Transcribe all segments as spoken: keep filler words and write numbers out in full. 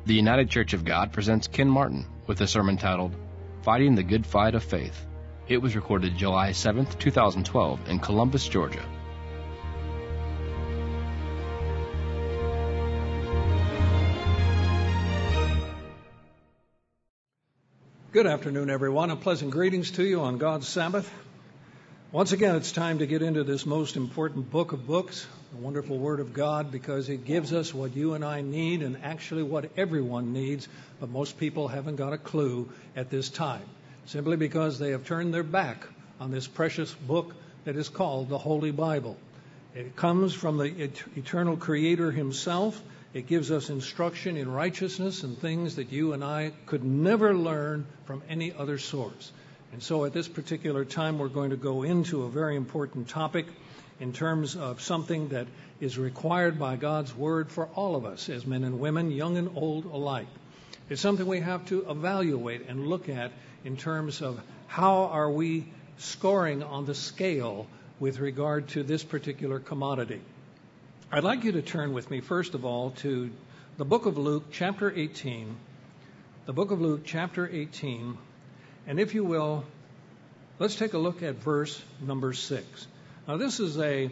The United Church of God presents Ken Martin with a sermon titled, Fighting the Good Fight of Faith. It was recorded July seventh, two thousand twelve in Columbus, Georgia. Good afternoon, everyone, and pleasant greetings to you on God's Sabbath. Once again, it's time to get into this most important book of books, the wonderful Word of God, because it gives us what you and I need and actually what everyone needs, but most people haven't got a clue at this time, simply because they have turned their back on this precious book that is called the Holy Bible. It comes from the eternal Creator Himself. It gives us instruction in righteousness and things that you and I could never learn from any other source. And so at this particular time, we're going to go into a very important topic in terms of something that is required by God's Word for all of us as men and women, young and old alike. It's something we have to evaluate and look at in terms of how are we scoring on the scale with regard to this particular commodity. I'd like you to turn with me, first of all, to the book of Luke, chapter eighteen. The book of Luke, chapter eighteen. And if you will, let's take a look at verse number six. Now, this is a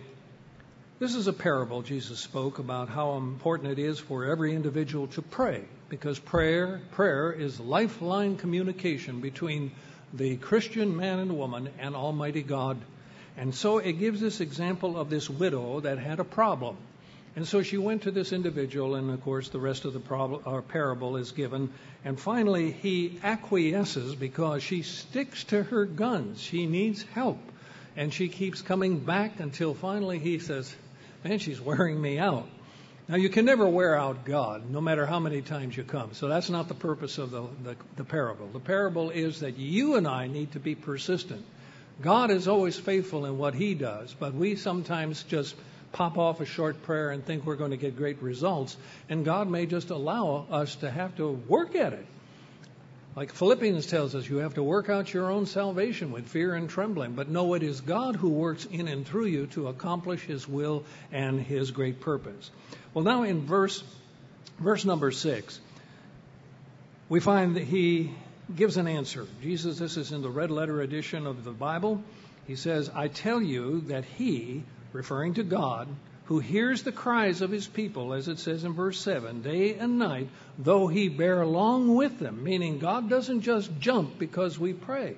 this is a parable Jesus spoke about how important it is for every individual to pray, because prayer prayer is lifeline communication between the Christian man and woman and Almighty God. And so it gives this example of this widow that had a problem. And so she went to this individual, and of course the rest of the problem, or parable is given. And finally he acquiesces because she sticks to her guns. She needs help. And she keeps coming back until finally he says, man, she's wearing me out. Now, you can never wear out God, no matter how many times you come. So that's not the purpose of the, the, the parable. The parable is that you and I need to be persistent. God is always faithful in what He does, but we sometimes just pop off a short prayer and think we're going to get great results, and God may just allow us to have to work at it. Like Philippians tells us, you have to work out your own salvation with fear and trembling, but know it is God who works in and through you to accomplish His will and His great purpose. Well, now in verse verse number six, we find that He gives an answer. Jesus, this is in the red letter edition of the Bible. He says, I tell you that He, referring to God, who hears the cries of His people, as it says in verse seven, day and night, though He bear along with them, meaning God doesn't just jump because we pray.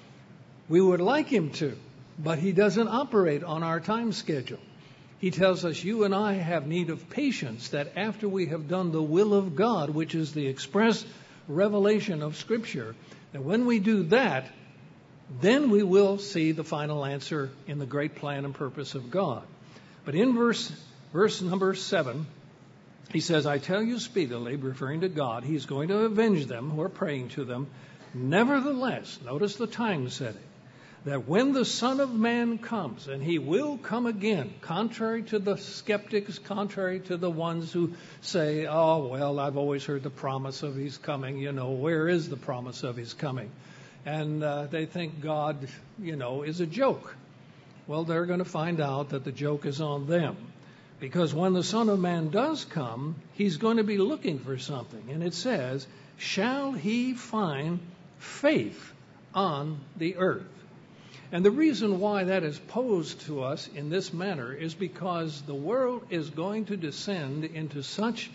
We would like Him to, but He doesn't operate on our time schedule. He tells us you and I have need of patience, that after we have done the will of God, which is the express revelation of Scripture, that when we do that, then we will see the final answer in the great plan and purpose of God. But in verse verse number seven, He says, I tell you speedily, referring to God, He's going to avenge them who are praying to them. Nevertheless, notice the time setting, that when the Son of Man comes, and He will come again, contrary to the skeptics, contrary to the ones who say, oh, well, I've always heard the promise of He's coming. You know, where is the promise of His coming? And uh, they think God, you know, is a joke. Well, they're going to find out that the joke is on them. Because when the Son of Man does come, He's going to be looking for something. And it says, shall He find faith on the earth? And the reason why that is posed to us in this manner is because the world is going to descend into such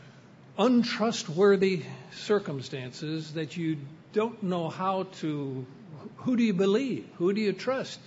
untrustworthy circumstances that you don't know how to, who do you believe? Who do you trust?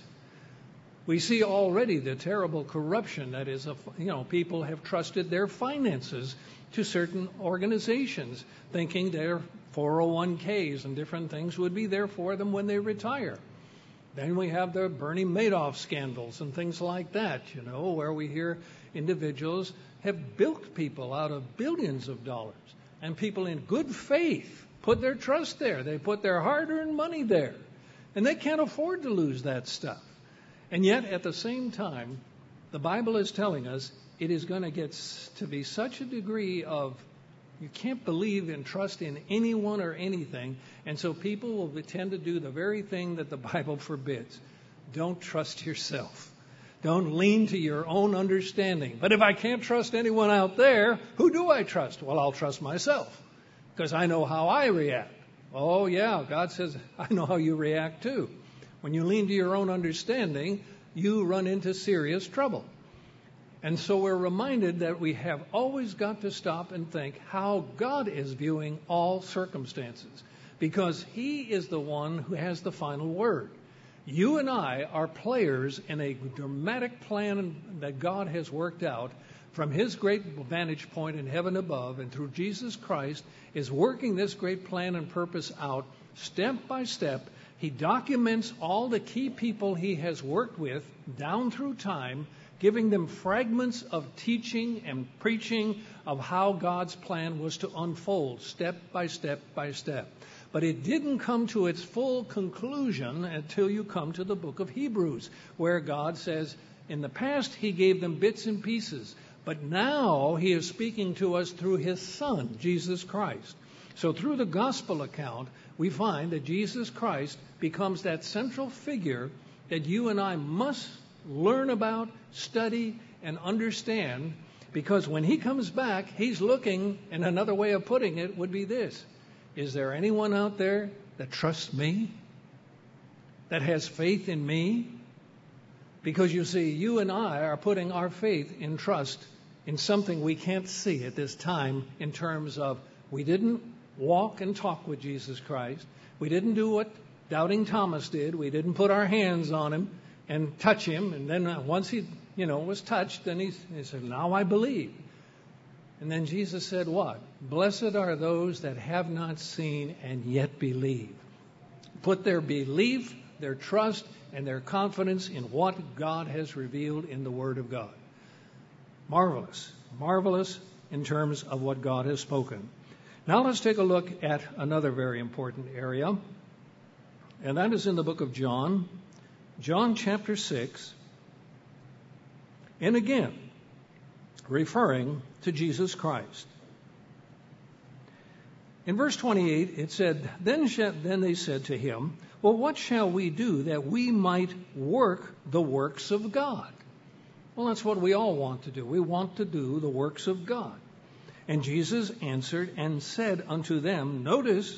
We see already the terrible corruption that is, a, you know, people have trusted their finances to certain organizations, thinking their four oh one k's and different things would be there for them when they retire. Then we have the Bernie Madoff scandals and things like that, you know, where we hear individuals have bilked people out of billions of dollars, and people in good faith put their trust there. They put their hard-earned money there, and they can't afford to lose that stuff. And yet, at the same time, the Bible is telling us it is going to get to be such a degree of you can't believe and trust in anyone or anything, and so people will tend to do the very thing that the Bible forbids. Don't trust yourself. Don't lean to your own understanding. But if I can't trust anyone out there, who do I trust? Well, I'll trust myself. because I know how I react. Oh, yeah, God says, I know how you react too. When you lean to your own understanding, you run into serious trouble. And so we're reminded that we have always got to stop and think how God is viewing all circumstances, because He is the one who has the final word. You and I are players in a dramatic plan that God has worked out from His great vantage point in heaven above, and through Jesus Christ is working this great plan and purpose out step by step. He documents all the key people He has worked with down through time, giving them fragments of teaching and preaching of how God's plan was to unfold step by step by step. But it didn't come to its full conclusion until you come to the book of Hebrews, where God says, in the past He gave them bits and pieces, but now He is speaking to us through His Son, Jesus Christ. So through the gospel account, we find that Jesus Christ becomes that central figure that you and I must learn about, study, and understand, because when He comes back, He's looking, and another way of putting it would be this: is there anyone out there that trusts me, that has faith in me? Because you see, you and I are putting our faith in trust in something we can't see at this time, in terms of we didn't walk and talk with Jesus Christ. We didn't do what doubting Thomas did. We didn't put our hands on Him and touch Him. And then once he, you know, was touched, then he, he said, now I believe. And then Jesus said what? Blessed are those that have not seen and yet believe. Put their belief, their trust, and their confidence in what God has revealed in the Word of God. Marvelous. Marvelous in terms of what God has spoken. Now let's take a look at another very important area, and that is in the book of John, John chapter six, and again, referring to Jesus Christ. In verse twenty-eight, it said, then, sh- then they said to Him, well, what shall we do that we might work the works of God? Well, that's what we all want to do. We want to do the works of God. And Jesus answered and said unto them, notice,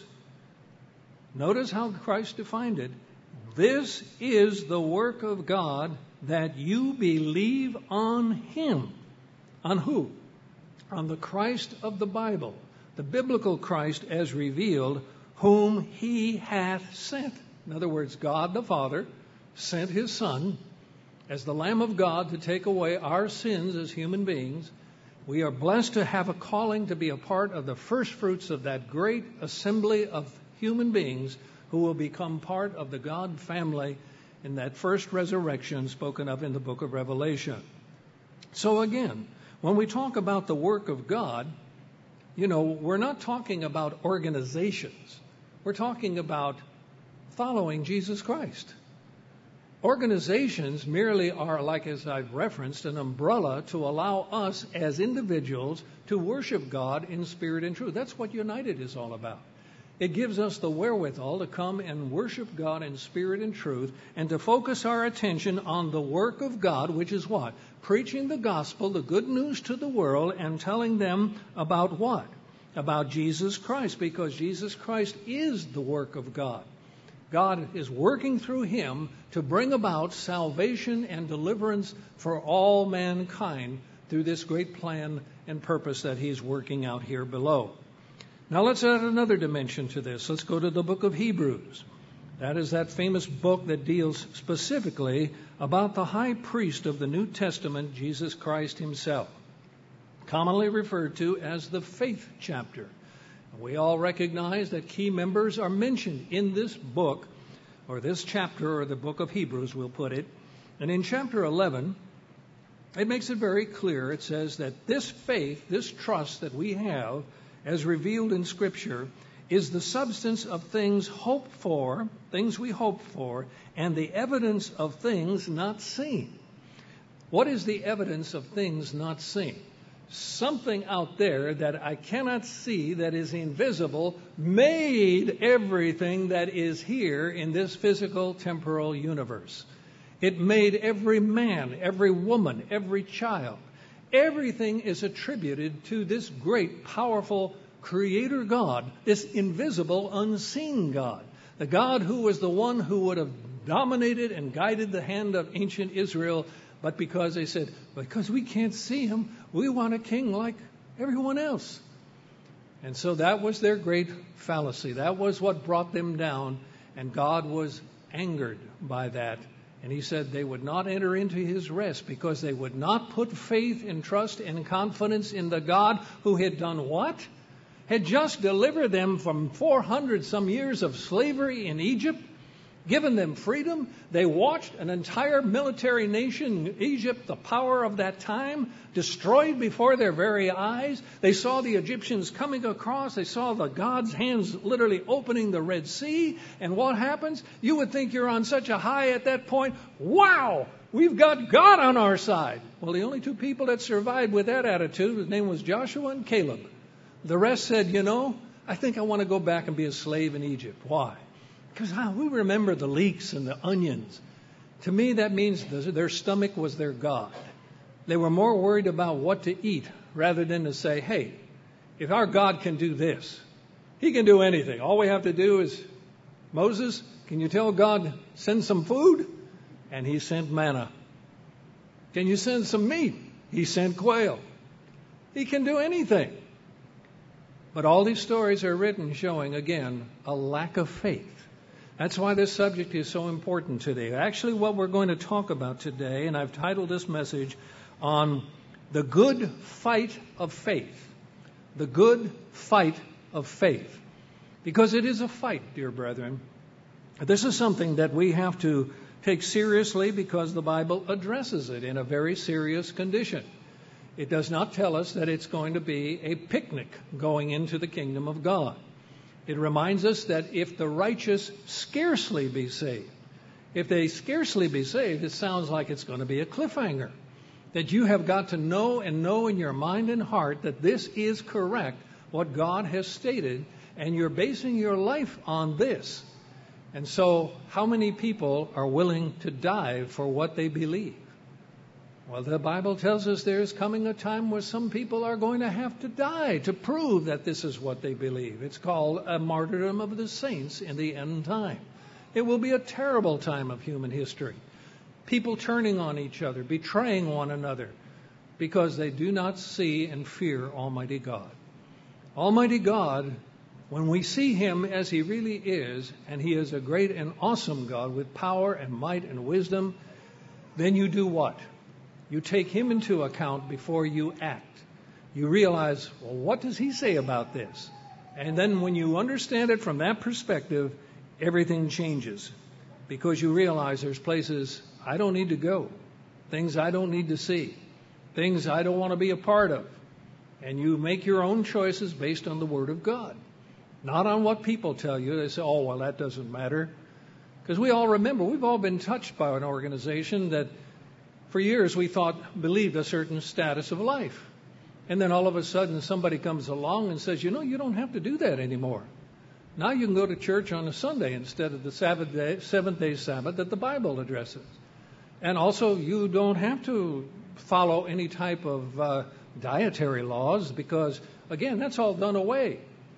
notice how Christ defined it. This is the work of God, that you believe on Him. On who? On the Christ of the Bible, the biblical Christ as revealed, whom He hath sent. In other words, God the Father sent His Son as the Lamb of God to take away our sins as human beings. We are blessed to have a calling to be a part of the first fruits of that great assembly of human beings who will become part of the God family in that first resurrection spoken of in the book of Revelation. So again, when we talk about the work of God, you know, we're not talking about organizations. We're talking about following Jesus Christ. Organizations merely are, like as I've referenced, an umbrella to allow us as individuals to worship God in spirit and truth. That's what United is all about. It gives us the wherewithal to come and worship God in spirit and truth, and to focus our attention on the work of God, which is what? Preaching the gospel, the good news to the world, and telling them about what? About Jesus Christ, because Jesus Christ is the work of God. God is working through Him to bring about salvation and deliverance for all mankind through this great plan and purpose that He's working out here below. Now let's add another dimension to this. Let's go to the book of Hebrews. That is that famous book that deals specifically about the high priest of the New Testament, Jesus Christ Himself, commonly referred to as the faith chapter. We all recognize that key members are mentioned in this book, or this chapter, or the book of Hebrews, we'll put it. And in chapter eleven, it makes it very clear. It says that this faith, this trust that we have, as revealed in Scripture, is the substance of things hoped for, things we hope for, and the evidence of things not seen. What is the evidence of things not seen? Something out there that I cannot see, that is invisible, made everything that is here in this physical temporal universe. It made every man, every woman, every child. Everything is attributed to this great, powerful Creator God, this invisible, unseen God, the God who was the one who would have dominated and guided the hand of ancient Israel, but because they said, because we can't see him, we want a king like everyone else. And so that was their great fallacy. That was what brought them down, and God was angered by that. And he said they would not enter into his rest because they would not put faith and trust and confidence in the God who had done what? Had just delivered them from four hundred some years of slavery in Egypt, given them freedom. They watched an entire military nation, Egypt, the power of that time, destroyed before their very eyes. They saw the Egyptians coming across. They saw the God's hands literally opening the Red Sea. And what happens? You would think you're on such a high at that point. Wow! We've got God on our side. Well, the only two people that survived with that attitude, his name was Joshua and Caleb. The rest said, you know, I think I want to go back and be a slave in Egypt. Why? Because ah, we remember the leeks and the onions. To me, that means their stomach was their God. They were more worried about what to eat rather than to say, hey, if our God can do this, he can do anything. All we have to do is, Moses, can you tell God, send some food? And he sent manna. Can you send some meat? He sent quail. He can do anything. But all these stories are written showing, again, a lack of faith. That's why this subject is so important today. Actually, what we're going to talk about today, and I've titled this message on the good fight of faith. The good fight of faith. Because it is a fight, dear brethren. This is something that we have to take seriously because the Bible addresses it in a very serious condition. It does not tell us that it's going to be a picnic going into the kingdom of God. It reminds us that if the righteous scarcely be saved, if they scarcely be saved, it sounds like it's going to be a cliffhanger. That you have got to know and know in your mind and heart that this is correct, what God has stated, and you're basing your life on this. And so, how many people are willing to die for what they believe? Well, the Bible tells us there is coming a time where some people are going to have to die to prove that this is what they believe. It's called a martyrdom of the saints in the end time. It will be a terrible time of human history. People turning on each other, betraying one another, because they do not see and fear Almighty God. Almighty God, when we see him as he really is, and he is a great and awesome God with power and might and wisdom, then you do what? You take him into account before you act. You realize, well, what does he say about this? And then when you understand it from that perspective, everything changes. Because you realize there's places I don't need to go. Things I don't need to see. Things I don't want to be a part of. And you make your own choices based on the Word of God. Not on what people tell you. They say, oh, well, that doesn't matter. Because we all remember, we've all been touched by an organization that for years we thought believed a certain status of life. And then all of a sudden somebody comes along and says, you know, you don't have to do that anymore. Now you can go to church on a Sunday instead of the Sabbath day, seventh day Sabbath that the Bible addresses. And also you don't have to follow any type of uh, dietary laws because, again, that's all done away.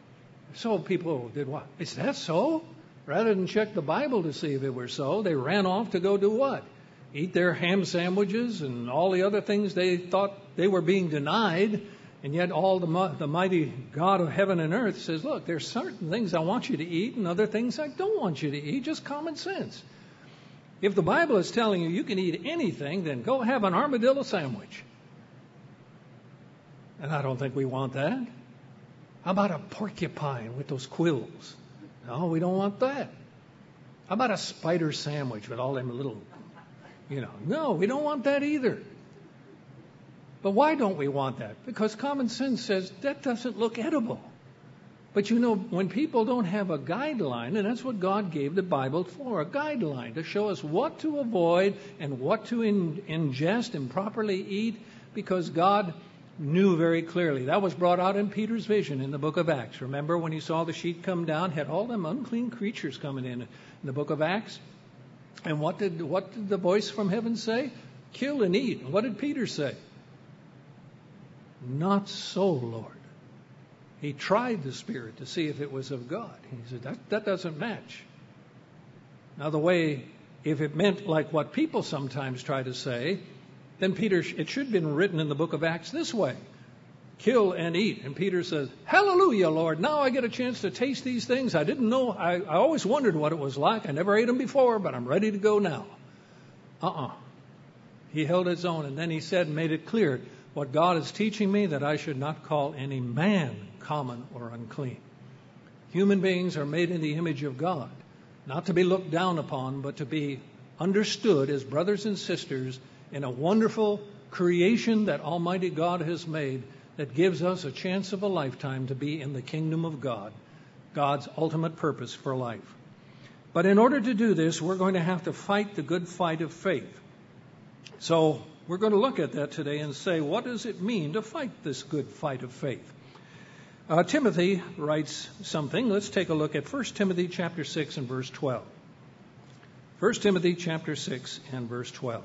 So people did what? Is that so? Rather than check the Bible to see if it were so, they ran off to go do what? Eat their ham sandwiches and all the other things they thought they were being denied. And yet all the, the mighty God of heaven and earth says, look, there's certain things I want you to eat and other things I don't want you to eat. Just common sense. If the Bible is telling you you can eat anything, then go have an armadillo sandwich. And I don't think we want that. How about a porcupine with those quills? No, we don't want that. How about a spider sandwich with all them little... You know, no, we don't want that either. But why don't we want that? Because common sense says that doesn't look edible. But you know, when people don't have a guideline, and that's what God gave the Bible for, a guideline to show us what to avoid and what to in, ingest and properly eat, because God knew very clearly. That was brought out in Peter's vision in the book of Acts. Remember when he saw the sheet come down, had all them unclean creatures coming in in the book of Acts? And what did what did the voice from heaven say? Kill and eat. And what did Peter say? Not so, Lord. He tried the Spirit to see if it was of God. He said, that, that doesn't match. Now, the way, if it meant like what people sometimes try to say, then Peter, it should have been written in the book of Acts this way: kill and eat. And Peter says, hallelujah, Lord. Now I get a chance to taste these things. I didn't know. I, I always wondered what it was like. I never ate them before, but I'm ready to go now. Uh-uh. He held his own, and then he said, made it clear, what God is teaching me, that I should not call any man common or unclean. Human beings are made in the image of God, not to be looked down upon, but to be understood as brothers and sisters in a wonderful creation that Almighty God has made, that gives us a chance of a lifetime to be in the kingdom of God, God's ultimate purpose for life. But in order to do this, we're going to have to fight the good fight of faith. So we're going to look at that today and say, what does it mean to fight this good fight of faith? Uh, Timothy writes something. Let's take a look at First Timothy chapter six and verse twelve. First Timothy chapter six and verse twelve.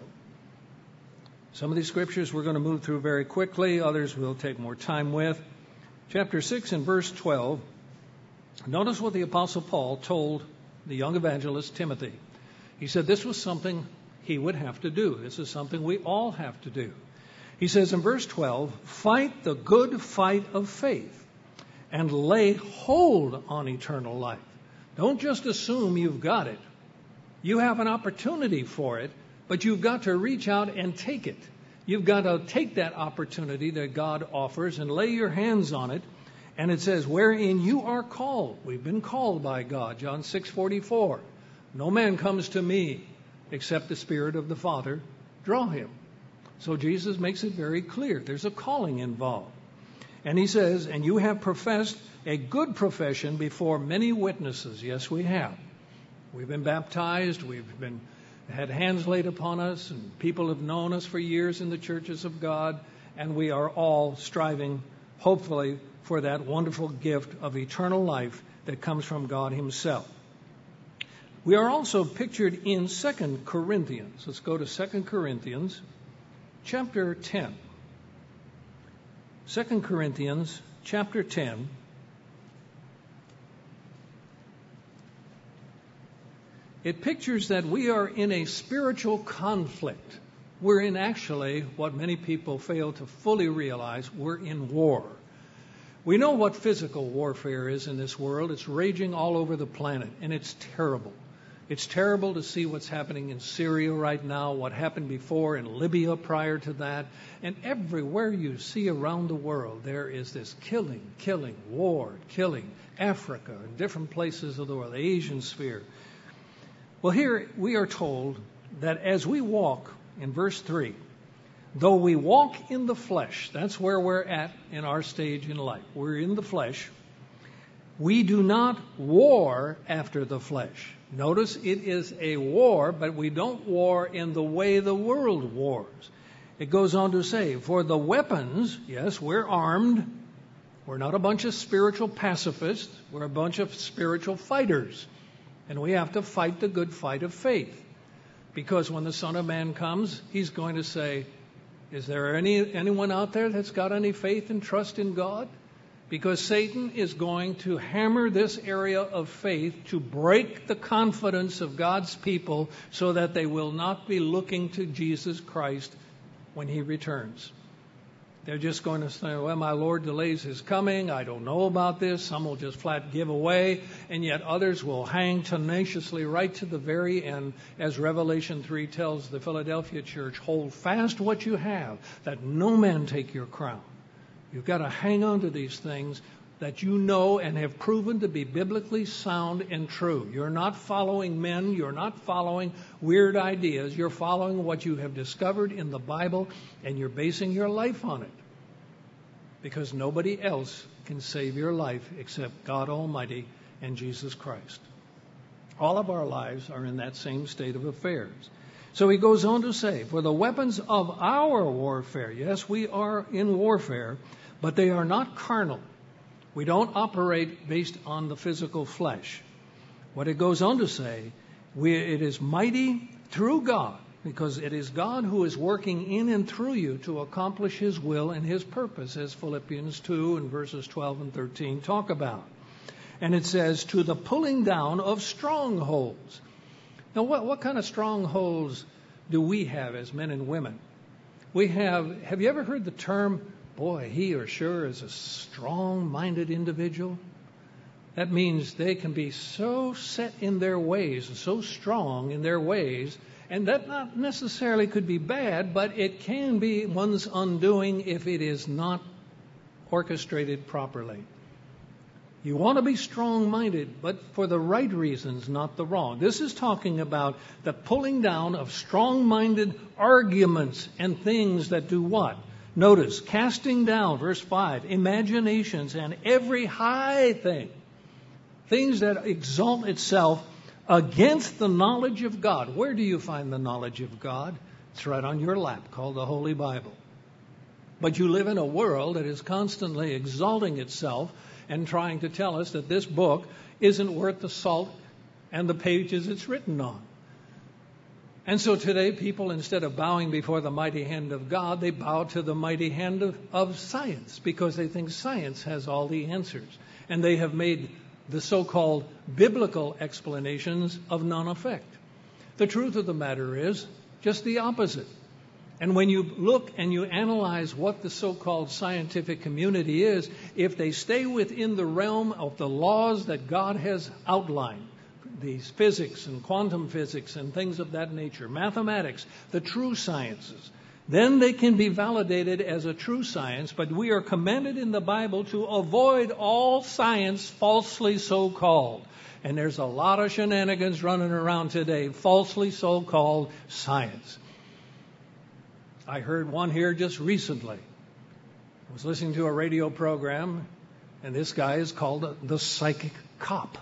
Some of these scriptures we're going to move through very quickly. Others we'll take more time with. Chapter six and verse twelve. Notice what the Apostle Paul told the young evangelist Timothy. He said this was something he would have to do. This is something we all have to do. He says in verse twelve, fight the good fight of faith and lay hold on eternal life. Don't just assume you've got it. You have an opportunity for it, but you've got to reach out and take it. You've got to take that opportunity that God offers and lay your hands on it. And it says, wherein you are called. We've been called by God. John six forty-four. No man comes to me except the Spirit of the Father draw him. So Jesus makes it very clear. There's a calling involved. And he says, and you have professed a good profession before many witnesses. Yes, we have. We've been baptized. We've been had hands laid upon us, and people have known us for years in the churches of God, and we are all striving, hopefully, for that wonderful gift of eternal life that comes from God himself. We are also pictured in Second Corinthians. Let's go to Second Corinthians chapter ten. Second Corinthians chapter ten. It pictures that we are in a spiritual conflict. We're in actually what many people fail to fully realize. We're in war. We know what physical warfare is in this world. It's raging all over the planet, and it's terrible. It's terrible to see what's happening in Syria right now, what happened before in Libya prior to that. And everywhere you see around the world, there is this killing, killing, war, killing. Africa and different places of the world, the Asian sphere. Well, here we are told that as we walk, in verse three, though we walk in the flesh, that's where we're at in our stage in life. We're in the flesh. We do not war after the flesh. Notice it is a war, but we don't war in the way the world wars. It goes on to say, for the weapons, yes, we're armed. We're not a bunch of spiritual pacifists. We're a bunch of spiritual fighters. And we have to fight the good fight of faith. Because when the Son of Man comes, he's going to say, is there any anyone out there that's got any faith and trust in God? Because Satan is going to hammer this area of faith to break the confidence of God's people so that they will not be looking to Jesus Christ when he returns. They're just going to say, well, my Lord delays his coming. I don't know about this. Some will just flat give away. And yet others will hang tenaciously right to the very end. As Revelation three tells the Philadelphia church, hold fast what you have, that no man take your crown. You've got to hang on to these things that you know and have proven to be biblically sound and true. You're not following men. You're not following weird ideas. You're following what you have discovered in the Bible, and you're basing your life on it. Because nobody else can save your life except God Almighty and Jesus Christ. All of our lives are in that same state of affairs. So he goes on to say, for the weapons of our warfare, yes, we are in warfare, but they are not carnal. We don't operate based on the physical flesh. What it goes on to say, we, it is mighty through God because it is God who is working in and through you to accomplish His will and His purpose, as Philippians two and verses twelve and thirteen talk about. And it says, to the pulling down of strongholds. Now, what, what kind of strongholds do we have as men and women? We have, have you ever heard the term, boy, he or she is a strong-minded individual? That means they can be so set in their ways, so strong in their ways, and that not necessarily could be bad, but it can be one's undoing if it is not orchestrated properly. You want to be strong-minded, but for the right reasons, not the wrong. This is talking about the pulling down of strong-minded arguments and things that do what? Notice, casting down, verse five, imaginations and every high thing, things that exalt itself against the knowledge of God. Where do you find the knowledge of God? It's right on your lap, called the Holy Bible. But you live in a world that is constantly exalting itself and trying to tell us that this book isn't worth the salt and the pages it's written on. And so today, people, instead of bowing before the mighty hand of God, they bow to the mighty hand of, of science, because they think science has all the answers. And they have made the so-called biblical explanations of none effect. The truth of the matter is just the opposite. And when you look and you analyze what the so-called scientific community is, if they stay within the realm of the laws that God has outlined, these physics and quantum physics and things of that nature, mathematics, the true sciences, then they can be validated as a true science. But we are commanded in the Bible to avoid all science falsely so-called. And there's a lot of shenanigans running around today, falsely so-called science. I heard one here just recently. I was listening to a radio program, and this guy is called the psychic cop.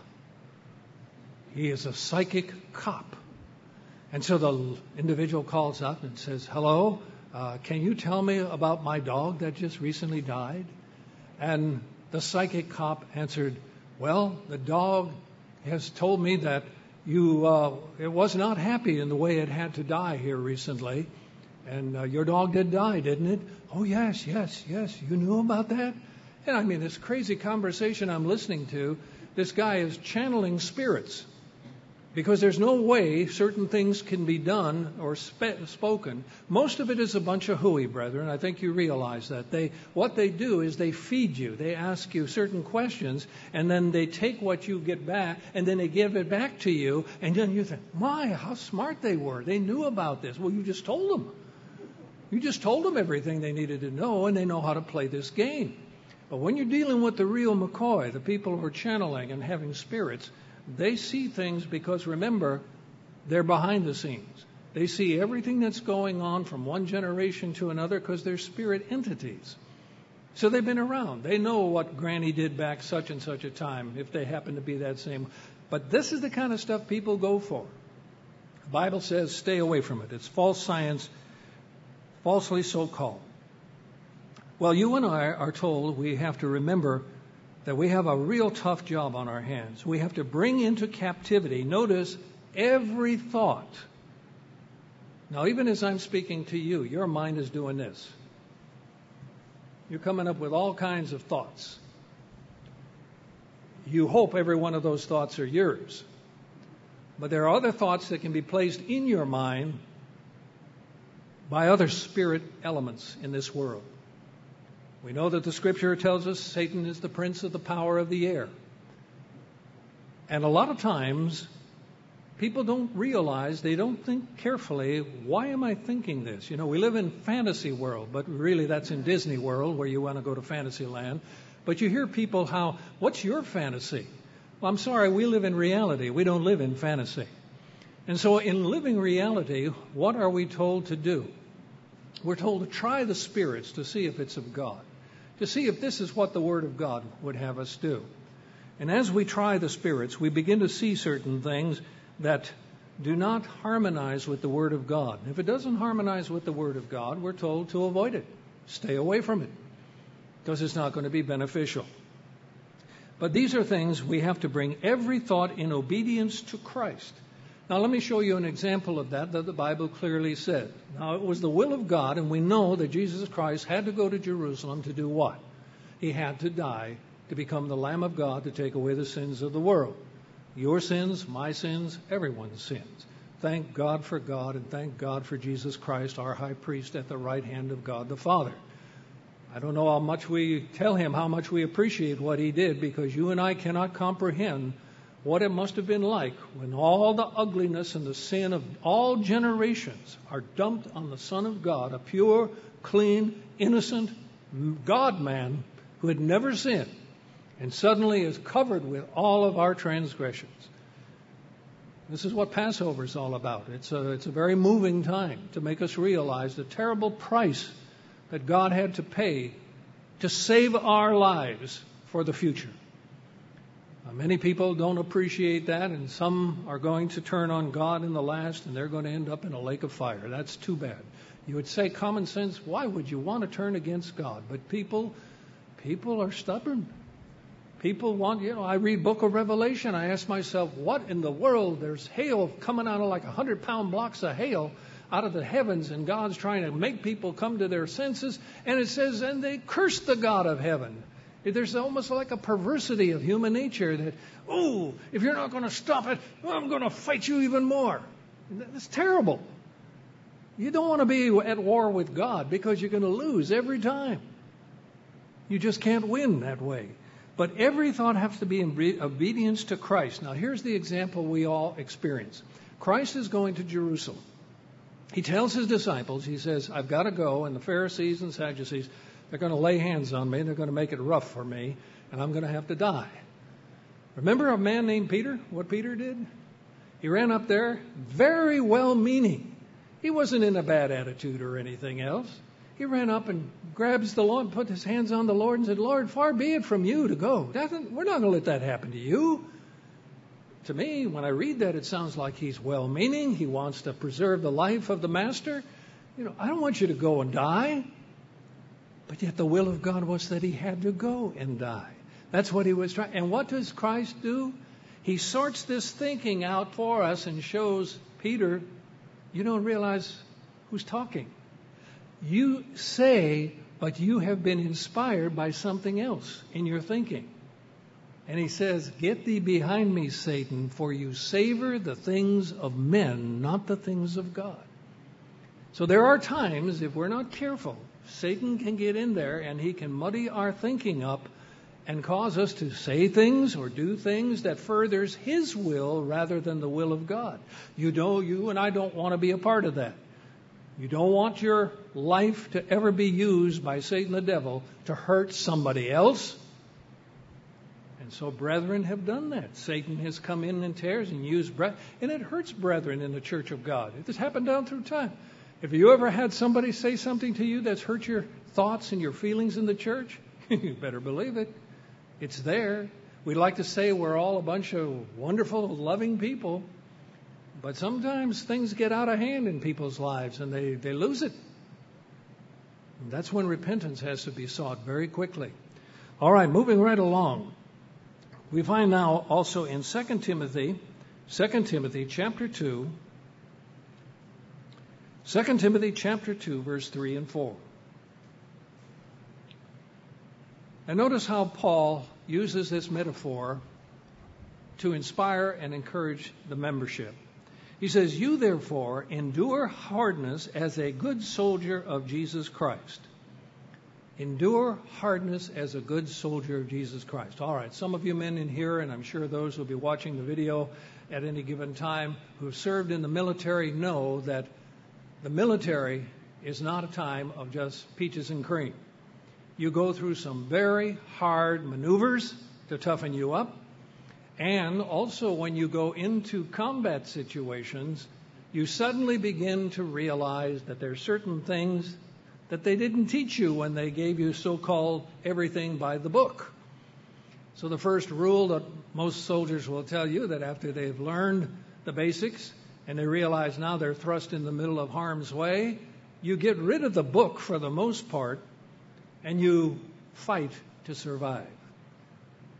He is a psychic cop. And so the individual calls up and says, hello, uh, can you tell me about my dog that just recently died? And the psychic cop answered, well, the dog has told me that you uh, it was not happy in the way it had to die here recently. And uh, your dog did die, didn't it? Oh, yes, yes, yes. You knew about that? And I mean, this crazy conversation I'm listening to, this guy is channeling spirits. Because there's no way certain things can be done or spe- spoken. Most of it is a bunch of hooey, brethren. I think you realize that. They, what they do is they feed you. They ask you certain questions, and then they take what you get back, and then they give it back to you. And then you think, my, how smart they were. They knew about this. Well, you just told them. You just told them everything they needed to know, and they know how to play this game. But when you're dealing with the real McCoy, the people who are channeling and having spirits, they see things because, remember, they're behind the scenes. They see everything that's going on from one generation to another because they're spirit entities. So they've been around. They know what Granny did back such and such a time, if they happen to be that same. But this is the kind of stuff people go for. The Bible says stay away from it. It's false science, falsely so-called. Well, you and I are told we have to remember that we have a real tough job on our hands. We have to bring into captivity, notice, every thought. Now, even as I'm speaking to you, your mind is doing this. You're coming up with all kinds of thoughts. You hope every one of those thoughts are yours. But there are other thoughts that can be placed in your mind by other spirit elements in this world. We know that the Scripture tells us Satan is the prince of the power of the air. And a lot of times, people don't realize, they don't think carefully, why am I thinking this? You know, we live in fantasy world, but really that's in Disney World where you want to go to fantasy land. But you hear people how, what's your fantasy? Well, I'm sorry, we live in reality. We don't live in fantasy. And so in living reality, what are we told to do? We're told to try the spirits to see if it's of God, to see if this is what the Word of God would have us do. And as we try the spirits, we begin to see certain things that do not harmonize with the Word of God. If it doesn't harmonize with the Word of God, we're told to avoid it. Stay away from it, because it's not going to be beneficial. But these are things we have to bring every thought in obedience to Christ. Now, let me show you an example of that that the Bible clearly said. Now, it was the will of God, and we know that Jesus Christ had to go to Jerusalem to do what? He had to die to become the Lamb of God to take away the sins of the world. Your sins, my sins, everyone's sins. Thank God for God, and thank God for Jesus Christ, our high priest at the right hand of God the Father. I don't know how much we tell him how much we appreciate what he did, because you and I cannot comprehend what it must have been like when all the ugliness and the sin of all generations are dumped on the Son of God, a pure, clean, innocent God-man who had never sinned, and suddenly is covered with all of our transgressions. This is what Passover is all about. It's a, it's a very moving time to make us realize the terrible price that God had to pay to save our lives for the future. Now, many people don't appreciate that, and some are going to turn on God in the last, and they're going to end up in a lake of fire. That's too bad. You would say, common sense, why would you want to turn against God? But people, people are stubborn. People want, you know, I read Book of Revelation. I ask myself, what in the world? There's hail coming out of like a hundred pound blocks of hail out of the heavens, and God's trying to make people come to their senses. And it says, and they cursed the God of heaven. There's almost like a perversity of human nature that, oh, if you're not going to stop it, well, I'm going to fight you even more. That's terrible. You don't want to be at war with God, because you're going to lose every time. You just can't win that way. But every thought has to be in obedience to Christ. Now, here's the example we all experience. Christ is going to Jerusalem. He tells his disciples, he says, I've got to go, and the Pharisees and Sadducees, they're going to lay hands on me, and they're going to make it rough for me, and I'm going to have to die. Remember a man named Peter? What Peter did? He ran up there, very well-meaning. He wasn't in a bad attitude or anything else. He ran up and grabs the Lord, put his hands on the Lord and said, Lord, far be it from you to go. Doesn't, we're not going to let that happen to you. To me, when I read that, it sounds like he's well-meaning. He wants to preserve the life of the Master. You know, I don't want you to go and die. But yet the will of God was that he had to go and die. That's what he was trying. And what does Christ do? He sorts this thinking out for us and shows Peter, you don't realize who's talking. You say, but you have been inspired by something else in your thinking. And he says, get thee behind me, Satan, for you savor the things of men, not the things of God. So there are times, if we're not careful, Satan can get in there and he can muddy our thinking up and cause us to say things or do things that furthers his will rather than the will of God. You know, you and I don't want to be a part of that. You don't want your life to ever be used by Satan the devil to hurt somebody else. And so brethren have done that. Satan has come in and tears and used breath, and it hurts brethren in the church of God. It has happened down through time. If you ever had somebody say something to you that's hurt your thoughts and your feelings in the church, you better believe it. It's there. We like to say we're all a bunch of wonderful, loving people, but sometimes things get out of hand in people's lives and they, they lose it. And that's when repentance has to be sought very quickly. All right, moving right along. We find now also in Second Timothy, Second Timothy chapter two, Second Timothy chapter two, verse three and four. And notice how Paul uses this metaphor to inspire and encourage the membership. He says, you therefore endure hardness as a good soldier of Jesus Christ. Endure hardness as a good soldier of Jesus Christ. All right, some of you men in here, and I'm sure those who will be watching the video at any given time who have served in the military know that the military is not a time of just peaches and cream. You go through some very hard maneuvers to toughen you up. And also when you go into combat situations, you suddenly begin to realize that there are certain things that they didn't teach you when they gave you so-called everything by the book. So the first rule that most soldiers will tell you, that after they've learned the basics and they realize now they're thrust in the middle of harm's way, you get rid of the book for the most part and you fight to survive.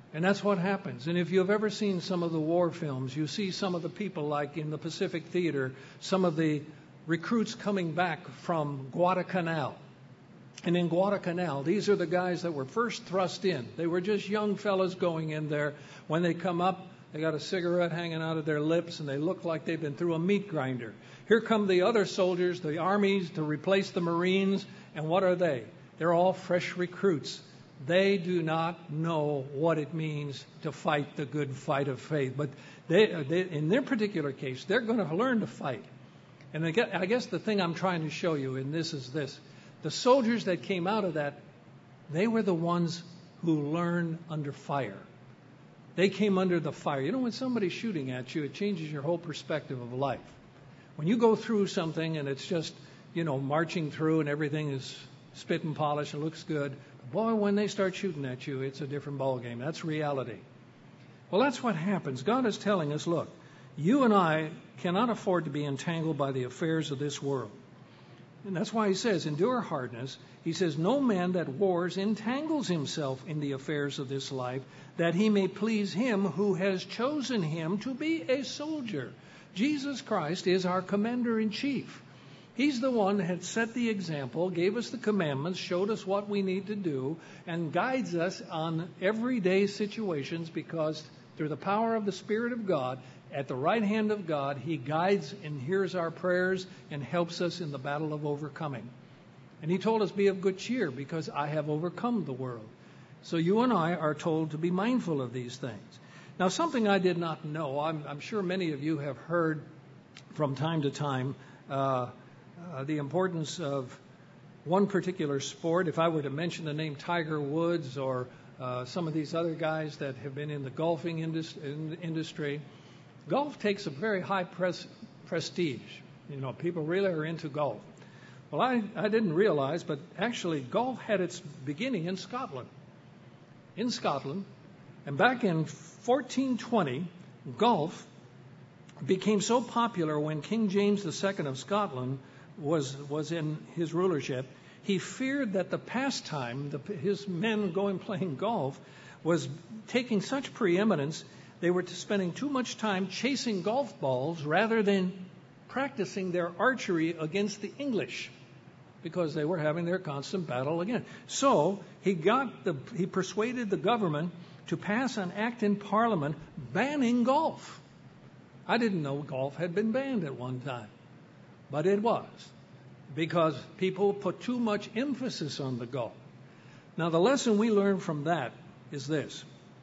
And that's what happens. And if you've ever seen some of the war films, you see some of the people, like in the Pacific Theater, some of the recruits coming back from Guadalcanal. And in Guadalcanal, these are the guys that were first thrust in. They were just young fellas going in there. When they come up, they got a cigarette hanging out of their lips, and they look like they've been through a meat grinder. Here come the other soldiers, the armies, to replace the Marines. And what are they? They're all fresh recruits. They do not know what it means to fight the good fight of faith. But they, they, in their particular case, they're going to learn to fight. And I guess, I guess the thing I'm trying to show you in this is this. The soldiers that came out of that, they were the ones who learned under fire. They came under the fire. You know, when somebody's shooting at you, it changes your whole perspective of life. When you go through something and it's just, you know, marching through and everything is spit and polish and looks good, boy, when they start shooting at you, it's a different ballgame. That's reality. Well, that's what happens. God is telling us, look, you and I cannot afford to be entangled by the affairs of this world. And that's why he says, endure hardness. He says, no man that wars entangles himself in the affairs of this life, that he may please him who has chosen him to be a soldier. Jesus Christ is our commander-in-chief. He's the one that had set the example, gave us the commandments, showed us what we need to do, and guides us on everyday situations, because through the power of the Spirit of God, at the right hand of God, He guides and hears our prayers and helps us in the battle of overcoming. And He told us, be of good cheer, because I have overcome the world. So you and I are told to be mindful of these things. Now, something I did not know, I'm, I'm sure many of you have heard from time to time, uh, Uh, the importance of one particular sport. If I were to mention the name Tiger Woods or uh, some of these other guys that have been in the golfing indus- in the industry, golf takes a very high pres- prestige. You know, people really are into golf. Well, I, I didn't realize, but actually golf had its beginning in Scotland. In Scotland, and back in fourteen twenty, golf became so popular when King James the Second of Scotland was was in his rulership. He feared that the pastime, the, his men going playing golf, was taking such preeminence, they were spending too much time chasing golf balls rather than practicing their archery against the English, because they were having their constant battle again. So he got the he persuaded the government to pass an act in Parliament banning golf. I didn't know golf had been banned at one time. But it was, because people put too much emphasis on the golf. Now, the lesson we learn from that is this.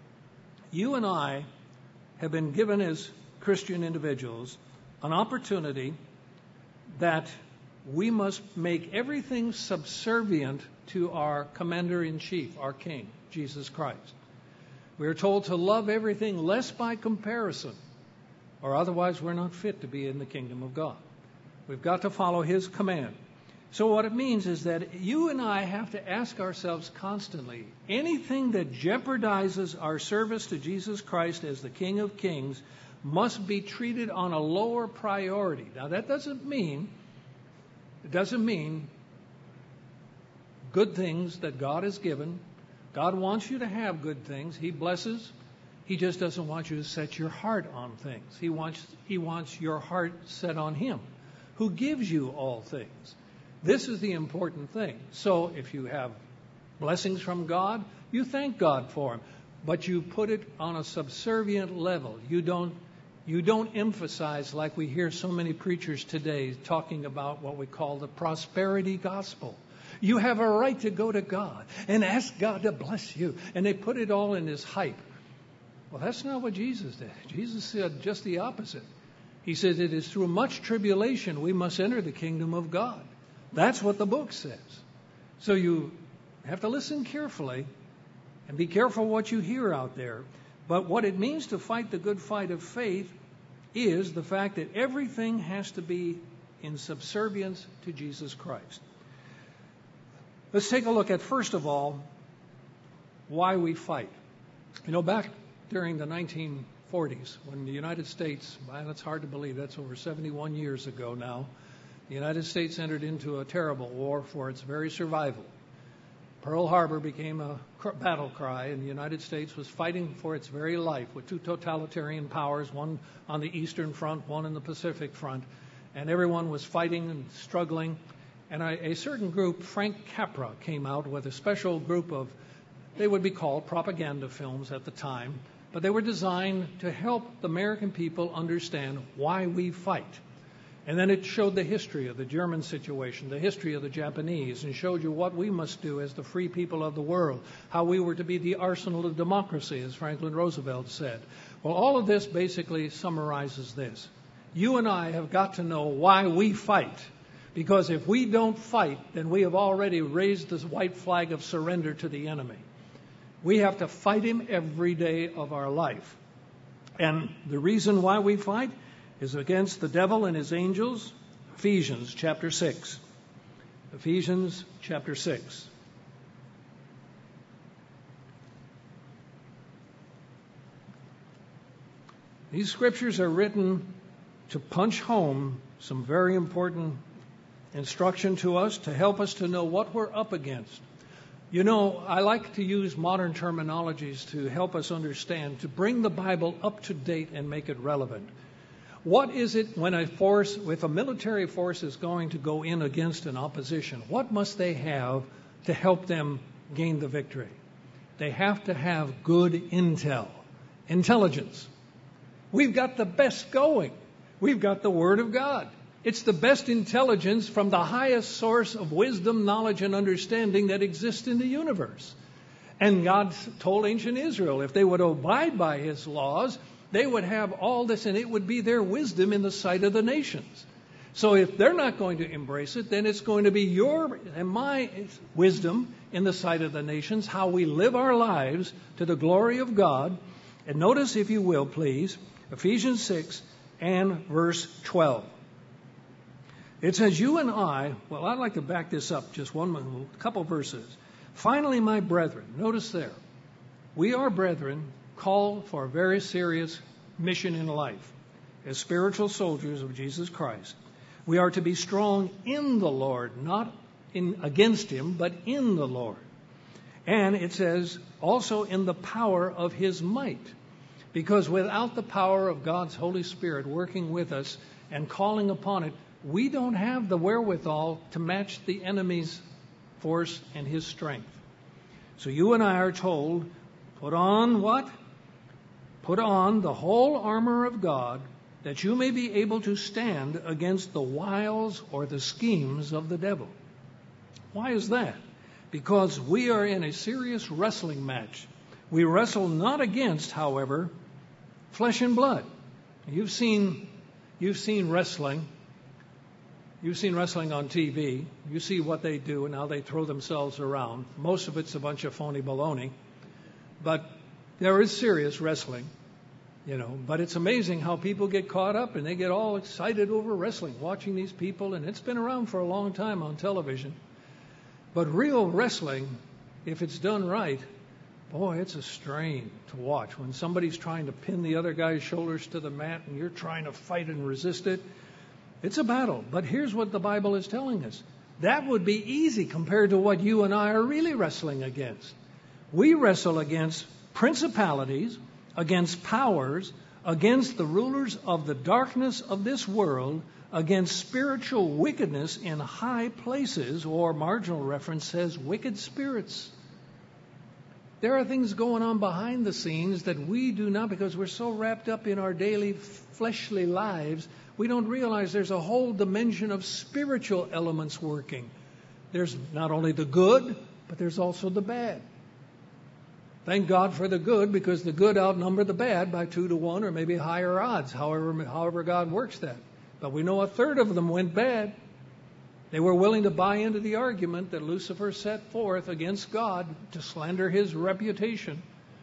You and I have been given as Christian individuals an opportunity that we must make everything subservient to our commander-in-chief, our King, Jesus Christ. We are told to love everything less by comparison, or otherwise we're not fit to be in the kingdom of God. We've got to follow His command. So what it means is that you and I have to ask ourselves constantly, anything that jeopardizes our service to Jesus Christ as the King of Kings must be treated on a lower priority. Now, that doesn't mean, it doesn't mean good things that God has given. God wants you to have good things. He blesses. He just doesn't want you to set your heart on things. He wants, he wants your heart set on Him, who gives you all things. This is the important thing. So if you have blessings from God, you thank God for them, but you put it on a subservient level. You don't you don't emphasize, like we hear so many preachers today talking about what we call the prosperity gospel. You have a right to go to God and ask God to bless you, and they put it all in this hype. Well, that's not what Jesus did. Jesus said just the opposite. He says it is through much tribulation we must enter the kingdom of God. That's what the book says. So you have to listen carefully and be careful what you hear out there. But what it means to fight the good fight of faith is the fact that everything has to be in subservience to Jesus Christ. Let's take a look at, first of all, why we fight. You know, back during the nineteen forties, when the United States, well, that's hard to believe, that's over seventy-one years ago now, the United States entered into a terrible war for its very survival. Pearl Harbor became a battle cry, and the United States was fighting for its very life with two totalitarian powers, one on the Eastern Front, one in the Pacific Front, and everyone was fighting and struggling. And a, a certain group, Frank Capra, came out with a special group of, they would be called propaganda films at the time, but they were designed to help the American people understand why we fight. And then it showed the history of the German situation, the history of the Japanese, and showed you what we must do as the free people of the world, how we were to be the arsenal of democracy, as Franklin Roosevelt said. Well, all of this basically summarizes this. You and I have got to know why we fight, because if we don't fight, then we have already raised this white flag of surrender to the enemy. We have to fight him every day of our life. And the reason why we fight is against the devil and his angels. Ephesians chapter six. Ephesians chapter six. These scriptures are written to punch home some very important instruction to us, to help us to know what we're up against. You know, I like to use modern terminologies to help us understand, to bring the Bible up to date and make it relevant. What is it when a force, if a military force is going to go in against an opposition, what must they have to help them gain the victory? They have to have good intel, intelligence. We've got the best going. We've got the Word of God. It's the best intelligence from the highest source of wisdom, knowledge, and understanding that exists in the universe. And God told ancient Israel, if they would abide by His laws, they would have all this, and it would be their wisdom in the sight of the nations. So if they're not going to embrace it, then it's going to be your and my wisdom in the sight of the nations, how we live our lives to the glory of God. And notice, if you will, please, Ephesians six and verse twelve. It says, you and I, well, I'd like to back this up just one a couple verses. Finally, my brethren, notice there, we are brethren called for a very serious mission in life. As spiritual soldiers of Jesus Christ, we are to be strong in the Lord, not in against Him, but in the Lord. And it says also in the power of His might. Because without the power of God's Holy Spirit working with us and calling upon it, we don't have the wherewithal to match the enemy's force and his strength. So you and I are told, put on what? Put on the whole armor of God, that you may be able to stand against the wiles or the schemes of the devil. Why is that? Because we are in a serious wrestling match. We wrestle not against, however, flesh and blood. You've seen, you've seen wrestling. You've seen wrestling on T V. You see what they do and how they throw themselves around. Most of it's a bunch of phony baloney. But there is serious wrestling, you know. But it's amazing how people get caught up and they get all excited over wrestling, watching these people. And it's been around for a long time on television. But real wrestling, if it's done right, boy, it's a strain to watch. When somebody's trying to pin the other guy's shoulders to the mat and you're trying to fight and resist it, it's a battle. But here's what the Bible is telling us. That would be easy compared to what you and I are really wrestling against. We wrestle against principalities, against powers, against the rulers of the darkness of this world, against spiritual wickedness in high places, or marginal reference says wicked spirits. There are things going on behind the scenes that we do not, because we're so wrapped up in our daily fleshly lives, we don't realize there's a whole dimension of spiritual elements working. There's not only the good, but there's also the bad. Thank God for the good, because the good outnumber the bad by two to one or maybe higher odds, however, however God works that. But we know a third of them went bad. They were willing to buy into the argument that Lucifer set forth against God to slander His reputation.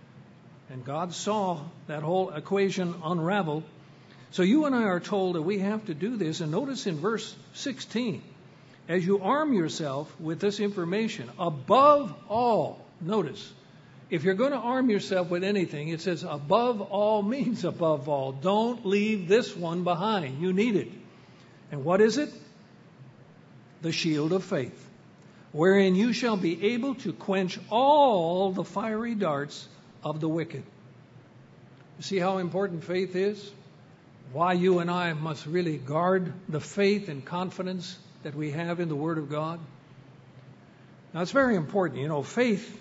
And God saw that whole equation unravel. So you and I are told that we have to do this. And notice in verse sixteen, as you arm yourself with this information, above all, notice, if you're going to arm yourself with anything, it says above all means above all. Don't leave this one behind. You need it. And what is it? The shield of faith. wherein you shall be able to quench all the fiery darts of the wicked. You see how important faith is? Why you and I must really guard the faith and confidence that we have in the Word of God. Now, it's very important. You know, faith,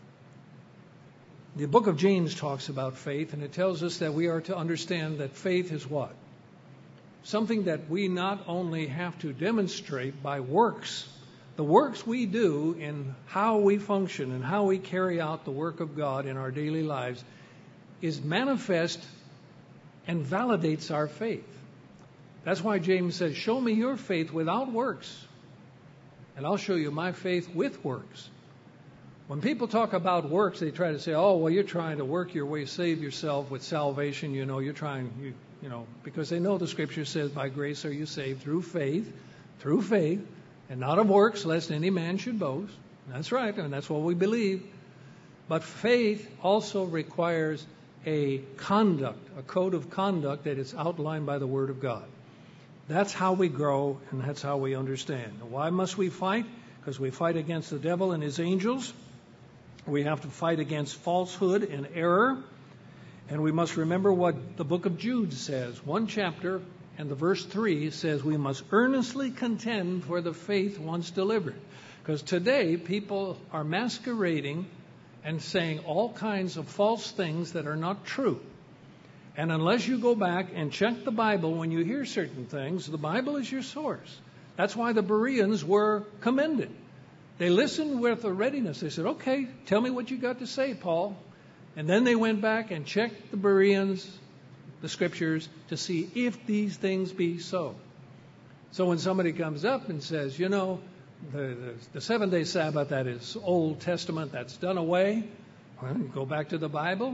the book of James talks about faith, and it tells us that we are to understand that faith is what? Something that we not only have to demonstrate by works, the works we do in how we function and how we carry out the work of God in our daily lives is manifest and validates our faith. That's why James says, show me your faith without works, and I'll show you my faith with works. When people talk about works, they try to say, oh, well, you're trying to work your way, save yourself with salvation. You know, you're trying, you, you know, because they know the Scripture says, by grace are you saved through faith, through faith, and not of works, lest any man should boast. That's right, and that's what we believe. But faith also requires a conduct, a code of conduct that is outlined by the Word of God. That's how we grow, and that's how we understand. Why must we fight? Because we fight against the devil and his angels. We have to fight against falsehood and error. And we must remember what the book of Jude says. One chapter, and the verse three says, we must earnestly contend for the faith once delivered. Because today, people are masquerading and saying all kinds of false things that are not true. And unless you go back and check the Bible when you hear certain things, the Bible is your source. That's why the Bereans were commended. They listened with a readiness. They said, okay, tell me what you got to say, Paul. And then they went back and checked the Bereans, the Scriptures, to see if these things be so. So when somebody comes up and says, you know, the, the, the seven-day Sabbath, that is Old Testament, that's done away, well, you go back to the Bible.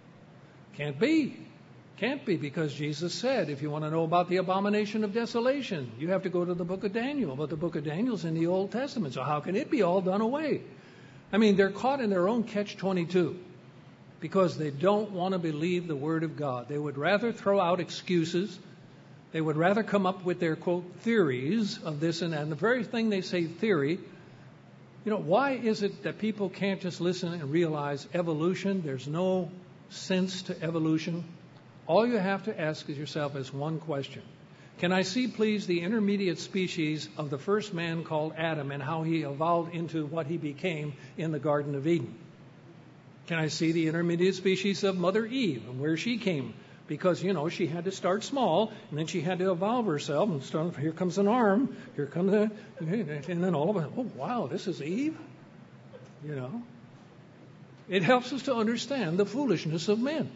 Can't be. Can't be, because Jesus said, if you want to know about the abomination of desolation, you have to go to the book of Daniel. But the book of Daniel's in the Old Testament, so how can it be all done away? I mean, they're caught in their own catch twenty-two because they don't want to believe the Word of God. They would rather throw out excuses. They would rather come up with their, quote, theories of this and that. And the very thing they say theory, you know, why is it that people can't just listen and realize evolution? There's no sense to evolution. All you have to ask yourself is one question. Can I see, please, the intermediate species of the first man called Adam and how he evolved into what he became in the Garden of Eden? Can I see the intermediate species of Mother Eve and where she came? Because, you know, she had to start small, and then she had to evolve herself. And start, here comes an arm, here comes a... And then all of a sudden, oh, wow, this is Eve? You know? It helps us to understand the foolishness of men.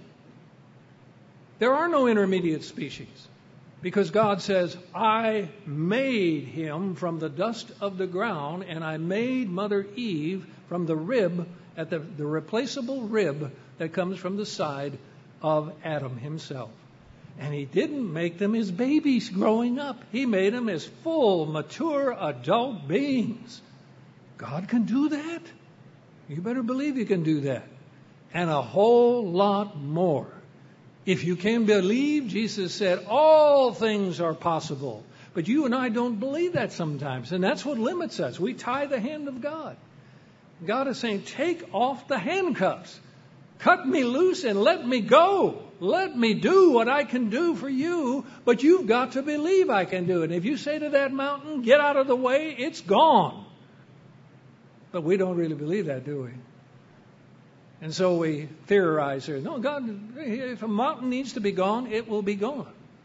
There are no intermediate species because God says, I made him from the dust of the ground, and I made Mother Eve from the rib, at the, the replaceable rib that comes from the side of Adam himself. And he didn't make them as babies growing up. He made them as full, mature, adult beings. God can do that. You better believe he can do that. And a whole lot more. If you can believe, Jesus said, all things are possible. But you and I don't believe that sometimes. And that's what limits us. We tie the hand of God. God is saying, take off the handcuffs. Cut me loose and let me go. Let me do what I can do for you. But you've got to believe I can do it. And if you say to that mountain, get out of the way, it's gone. But we don't really believe that, do we? And so we theorize here. No, God, if a mountain needs to be gone, it will be gone.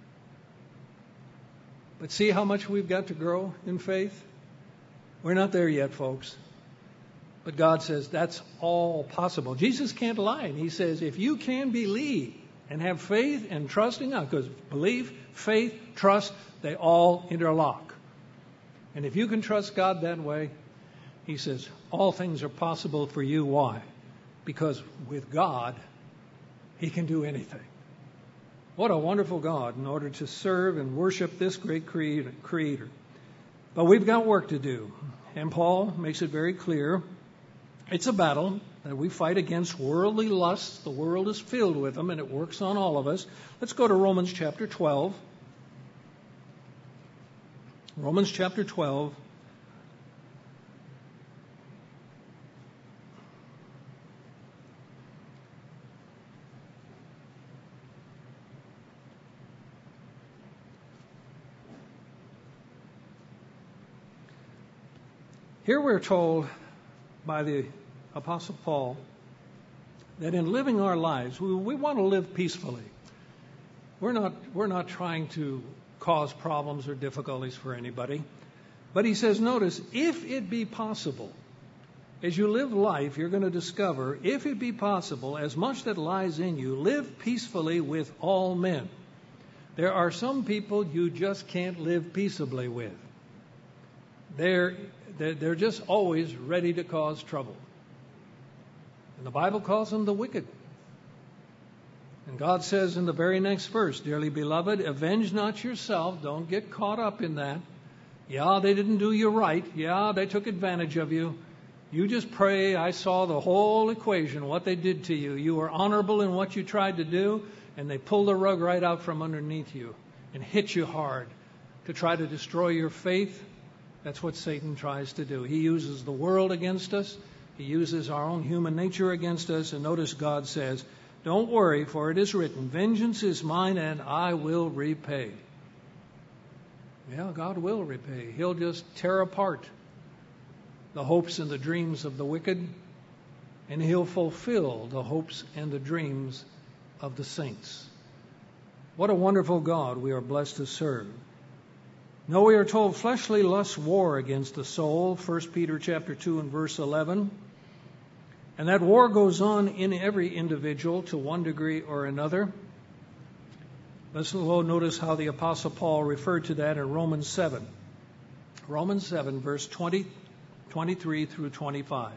But see how much we've got to grow in faith? We're not there yet, folks. But God says that's all possible. Jesus can't lie. And he says, if you can believe and have faith and trust in God, because belief, faith, trust, they all interlock. And if you can trust God that way, he says, all things are possible for you. Why? Because with God, he can do anything. What a wonderful God in order to serve and worship this great Creator. But we've got work to do. And Paul makes it very clear. It's a battle that we fight against worldly lusts. The world is filled with them, and it works on all of us. Let's go to Romans chapter twelve. Romans chapter twelve. Here we're told by the Apostle Paul that in living our lives, we, we want to live peacefully. We're not, we're not trying to cause problems or difficulties for anybody. But he says, notice, if it be possible, as you live life, you're going to discover, if it be possible, as much that lies in you, live peacefully with all men. There are some people you just can't live peaceably with. They're, they're just always ready to cause trouble. And the Bible calls them the wicked. And God says in the very next verse, dearly beloved, avenge not yourself. Don't get caught up in that. Yeah, they didn't do you right. Yeah, they took advantage of you. You just pray. I saw the whole equation, what they did to you. You were honorable in what you tried to do, and they pulled the rug right out from underneath you and hit you hard to try to destroy your faith. That's what Satan tries to do. He uses the world against us. He uses our own human nature against us. And notice God says, don't worry, for it is written, vengeance is mine and I will repay. Yeah, God will repay. He'll just tear apart the hopes and the dreams of the wicked, and He'll fulfill the hopes and the dreams of the saints. What a wonderful God we are blessed to serve. No, we are told fleshly lusts war against the soul, First Peter chapter two and verse eleven. And that war goes on in every individual to one degree or another. Let's notice how the Apostle Paul referred to that in Romans seven. Romans seven, verse twenty, twenty-three through twenty-five.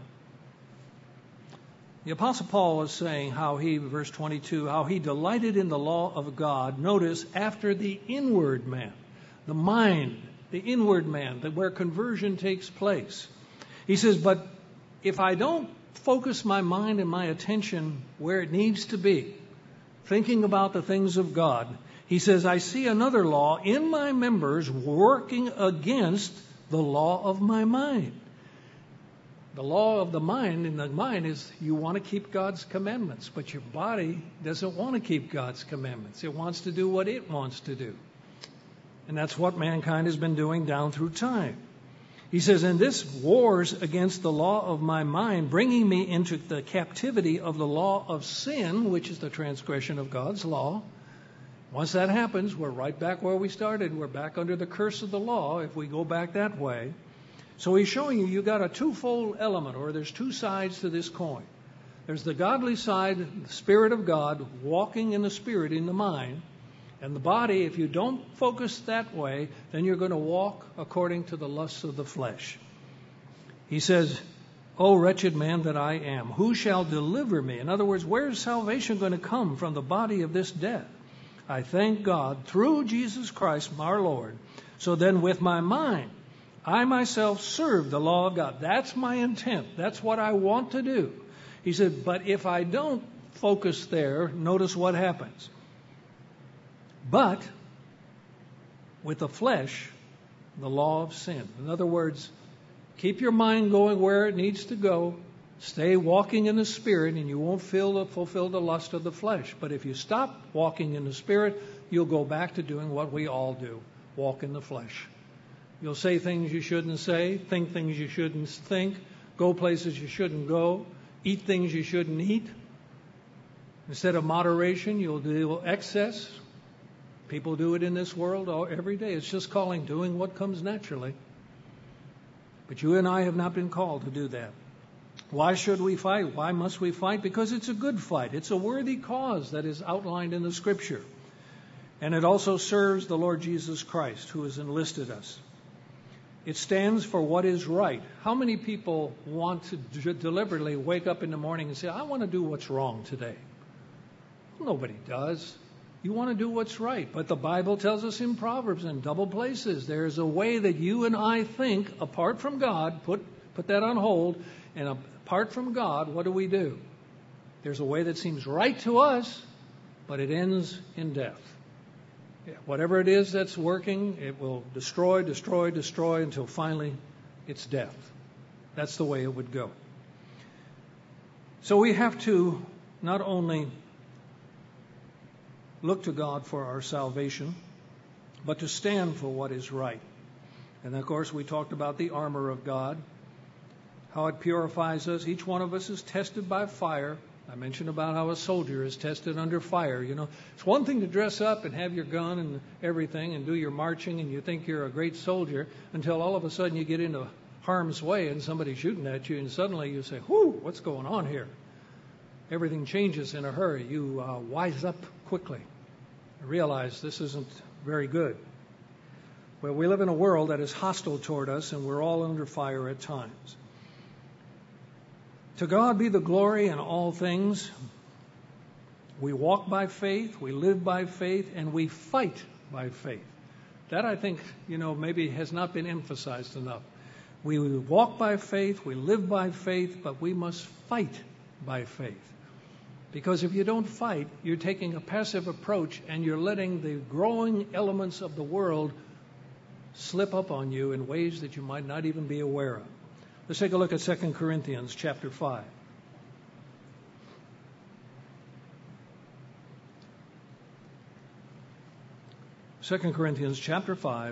The Apostle Paul is saying how he, verse twenty-two, how he delighted in the law of God, notice, after the inward man, the mind, the inward man, that where conversion takes place. He says, but if I don't focus my mind and my attention where it needs to be, thinking about the things of God, he says, I see another law in my members working against the law of my mind. The law of the mind in the mind is you want to keep God's commandments, but your body doesn't want to keep God's commandments. It wants to do what it wants to do. And that's what mankind has been doing down through time. He says, and this wars against the law of my mind, bringing me into the captivity of the law of sin, which is the transgression of God's law. Once that happens, we're right back where we started. We're back under the curse of the law if we go back that way. So he's showing you you got a twofold element, or there's two sides to this coin. There's the godly side, the Spirit of God, walking in the Spirit in the mind. And the body, if you don't focus that way, then you're going to walk according to the lusts of the flesh. He says, O wretched man that I am, who shall deliver me? In other words, where is salvation going to come from the body of this death? I thank God through Jesus Christ, our Lord. So then with my mind, I myself serve the law of God. That's my intent. That's what I want to do. He said, but if I don't focus there, notice what happens. But with the flesh, the law of sin. In other words, keep your mind going where it needs to go. Stay walking in the Spirit, and you won't feel the, fulfill the lust of the flesh. But if you stop walking in the Spirit, you'll go back to doing what we all do, walk in the flesh. You'll say things you shouldn't say, think things you shouldn't think, go places you shouldn't go, eat things you shouldn't eat. Instead of moderation, you'll do excess. People do it in this world all, every day. It's just calling doing what comes naturally. But you and I have not been called to do that. Why should we fight? Why must we fight? Because it's a good fight. It's a worthy cause that is outlined in the Scripture. And it also serves the Lord Jesus Christ, who has enlisted us. It stands for what is right. How many people want to d- deliberately wake up in the morning and say, I want to do what's wrong today? Well, nobody does. You want to do what's right. But the Bible tells us in Proverbs in double places, there is a way that you and I think apart from God. Put, put that on hold. And apart from God, what do we do? There's a way that seems right to us, but it ends in death. Whatever it is that's working, it will destroy, destroy, destroy until finally it's death. That's the way it would go. So we have to not only look to God for our salvation, but to stand for what is right. And of course, we talked about the armor of God. how it purifies us. Each one of us is tested by fire. I mentioned about how a soldier is tested under fire. You know, it's one thing to dress up and have your gun and everything and do your marching and you think you're a great soldier until all of a sudden you get into harm's way and somebody's shooting at you and suddenly you say, whoo, what's going on here? Everything changes in a hurry. You uh, wise up quickly and realize this isn't very good. Well, we live in a world that is hostile toward us and we're all under fire at times. To God be the glory in all things. We walk by faith, we live by faith, and we fight by faith. That, I think, you know, maybe has not been emphasized enough. We walk by faith, we live by faith, but we must fight by faith. Because if you don't fight, you're taking a passive approach and you're letting the growing elements of the world slip up on you in ways that you might not even be aware of. Let's take a look at Second Corinthians chapter five. Second Corinthians chapter five.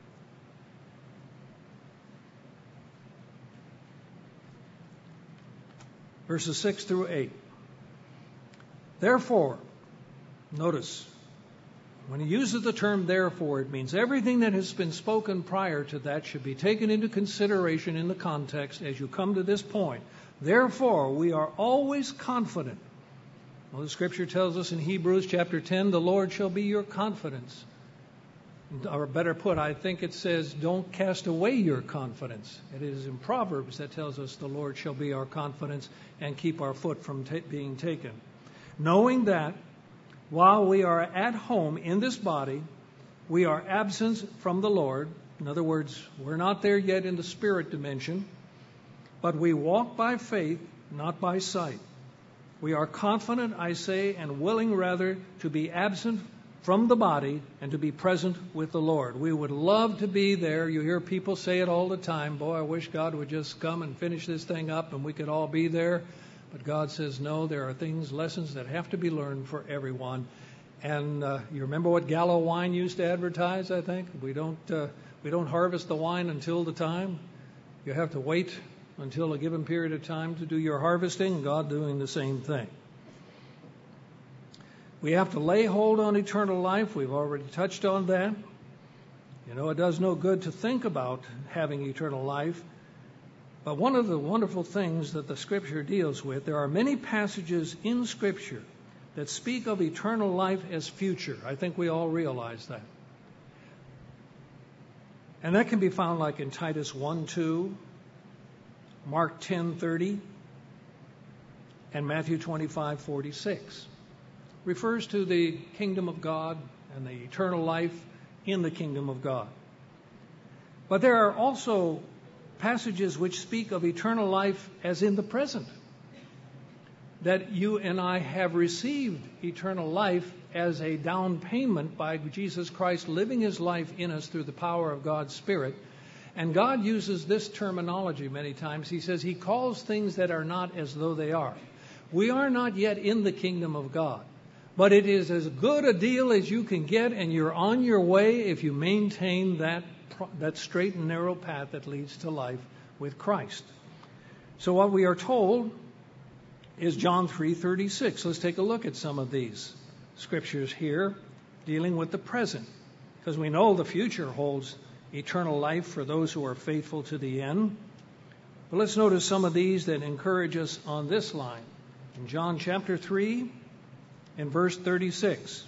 Verses six through eight. Therefore, notice, when he uses the term therefore, it means everything that has been spoken prior to that should be taken into consideration in the context as you come to this point. Therefore, we are always confident. Well, the scripture tells us in Hebrews chapter ten, the Lord shall be your confidence. Or better put, I think it says, don't cast away your confidence. It is in Proverbs that tells us the Lord shall be our confidence and keep our foot from ta- being taken. Knowing that while we are at home in this body, we are absent from the Lord. In other words, we're not there yet in the spirit dimension, but we walk by faith, not by sight. We are confident, I say, and willing rather to be absent from the body and to be present with the Lord. We would love to be there. You hear people say it all the time. Boy, I wish God would just come and finish this thing up and we could all be there. But God says, no, there are things, lessons that have to be learned for everyone. And uh, you remember what Gallo Wine used to advertise, I think? We don't, uh, we don't harvest the wine until the time. You have to wait until a given period of time to do your harvesting. God doing the same thing. We have to lay hold on eternal life. We've already touched on that. You know, it does no good to think about having eternal life. But one of the wonderful things that the Scripture deals with, there are many passages in Scripture that speak of eternal life as future. I think we all realize that. And that can be found like in Titus one two, Mark ten thirty, and Matthew twenty-five forty-six. Refers to the kingdom of God and the eternal life in the kingdom of God. But there are also passages which speak of eternal life as in the present. That you and I have received eternal life as a down payment by Jesus Christ living his life in us through the power of God's Spirit. And God uses this terminology many times. He says he calls things that are not as though they are. We are not yet in the kingdom of God. But it is as good a deal as you can get, and you're on your way if you maintain that that straight and narrow path that leads to life with Christ. So what we are told is John three thirty-six. Let's take a look at some of these scriptures here dealing with the present, because we know the future holds eternal life for those who are faithful to the end. But let's notice some of these that encourage us on this line. In John chapter three, in verse thirty-six,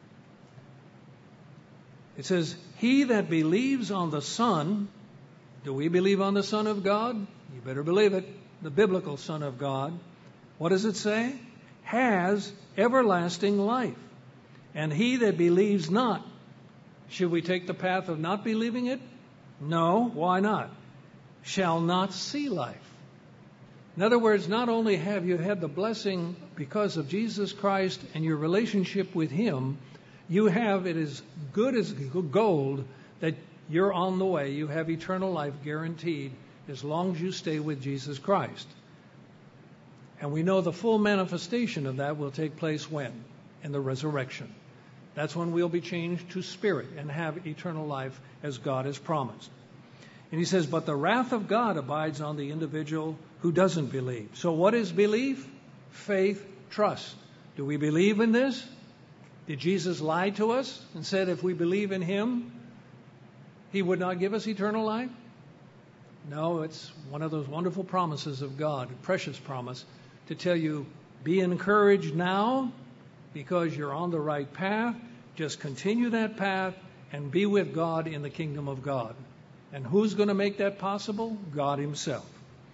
it says, he that believes on the Son, do we believe on the Son of God? You better believe it, the biblical Son of God. What does it say? Has everlasting life. And he that believes not, should we take the path of not believing it? No, why not? Shall not see life. In other words, not only have you had the blessing because of Jesus Christ and your relationship with him, you have it as good as gold that you're on the way. You have eternal life guaranteed as long as you stay with Jesus Christ. And we know the full manifestation of that will take place when? In the resurrection. That's when we'll be changed to spirit and have eternal life as God has promised. And he says, but the wrath of God abides on the individual who doesn't believe. So what is belief? Faith, trust. Do we believe in this? Did Jesus lie to us and said if we believe in him, he would not give us eternal life? No, it's one of those wonderful promises of God, a precious promise, to tell you, be encouraged now because you're on the right path. Just continue that path and be with God in the kingdom of God. And who's going to make that possible? God himself.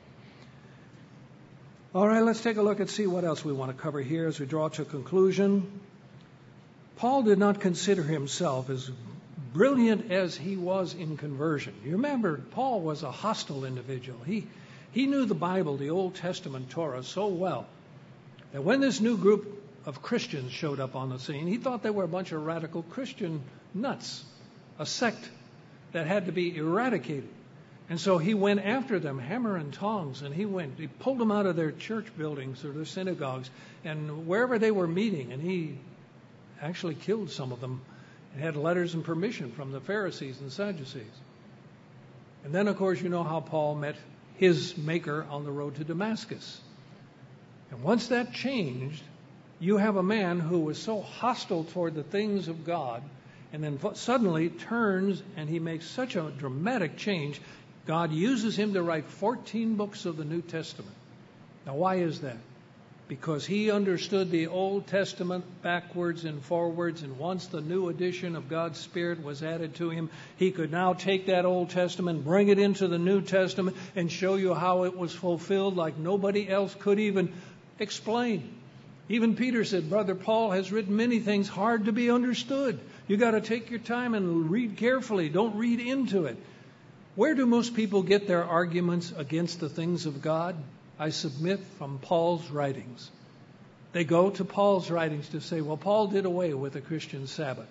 All right, let's take a look and see what else we want to cover here as we draw to a conclusion. Paul did not consider himself as brilliant as he was in conversion. You remember, Paul was a hostile individual. He, he knew the Bible, the Old Testament Torah, so well that when this new group of Christians showed up on the scene, he thought they were a bunch of radical Christian nuts, a sect that had to be eradicated. And so he went after them, hammer and tongs, and he went, he pulled them out of their church buildings or their synagogues and wherever they were meeting, and he actually killed some of them and had letters and permission from the Pharisees and Sadducees. And then, of course, you know how Paul met his maker on the road to Damascus. And once that changed, you have a man who was so hostile toward the things of God and then suddenly turns and he makes such a dramatic change. God uses him to write fourteen books of the New Testament. Now, why is that? Because he understood the Old Testament backwards and forwards, and once the new edition of God's Spirit was added to him, he could now take that Old Testament, bring it into the New Testament, and show you how it was fulfilled like nobody else could even explain. Even Peter said, Brother Paul has written many things hard to be understood. You got to take your time and read carefully. Don't read into it. Where do most people get their arguments against the things of God? I submit from Paul's writings. They go to Paul's writings to say, well, Paul did away with the Christian Sabbath.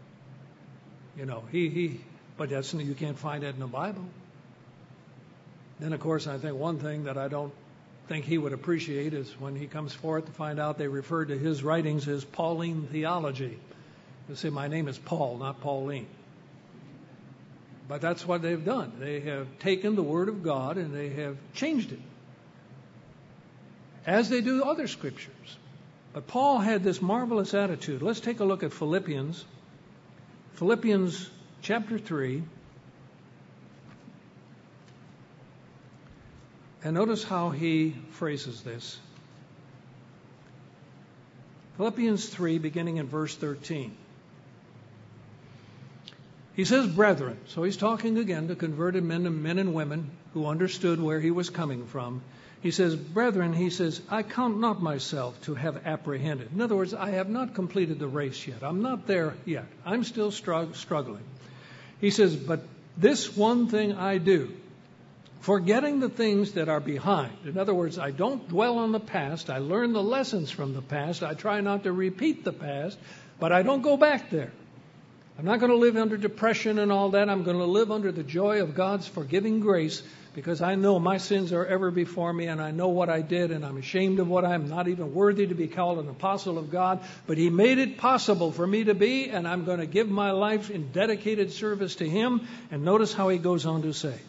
You know, he, he, but that's, you can't find that in the Bible. Then, of course, I think one thing that I don't think he would appreciate is when he comes forth to find out they refer to his writings as Pauline theology. They say, my name is Paul, not Pauline. But that's what they've done. They have taken the Word of God and they have changed it, as they do other scriptures. But Paul had this marvelous attitude. Let's take a look at Philippians. Philippians chapter three. And notice how he phrases this. Philippians three, beginning in verse thirteen. He says, brethren. So he's talking again to converted men and men and women who understood where he was coming from. He says, brethren, he says, I count not myself to have apprehended. In other words, I have not completed the race yet. I'm not there yet. I'm still strugg- struggling. He says, but this one thing I do, forgetting the things that are behind. In other words, I don't dwell on the past. I learn the lessons from the past. I try not to repeat the past, but I don't go back there. I'm not going to live under depression and all that. I'm going to live under the joy of God's forgiving grace, because I know my sins are ever before me, and I know what I did, and I'm ashamed of what I'm not even worthy to be called an apostle of God. But he made it possible for me to be, and I'm going to give my life in dedicated service to him. And notice how he goes on to say,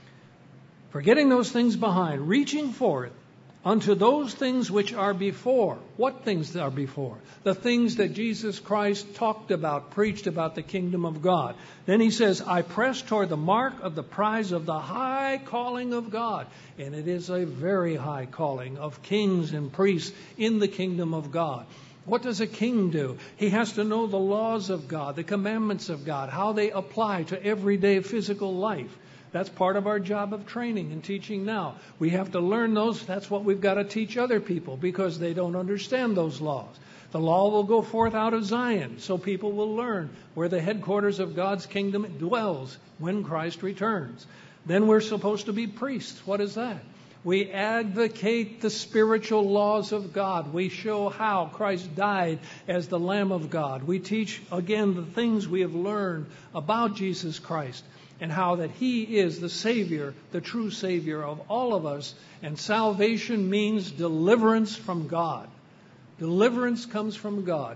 forgetting those things behind, reaching forth unto those things which are before. What things are before? The things that Jesus Christ talked about, preached about the kingdom of God. Then he says, I press toward the mark of the prize of the high calling of God. And it is a very high calling of kings and priests in the kingdom of God. What does a king do? He has to know the laws of God, the commandments of God, how they apply to everyday physical life. That's part of our job of training and teaching now. We have to learn those. That's what we've got to teach other people, because they don't understand those laws. The law will go forth out of Zion, so people will learn where the headquarters of God's kingdom dwells when Christ returns. Then we're supposed to be priests. What is that? We advocate the spiritual laws of God. We show how Christ died as the Lamb of God. We teach, again, the things we have learned about Jesus Christ, and how that he is the Savior, the true Savior of all of us. And salvation means deliverance from God. Deliverance comes from God.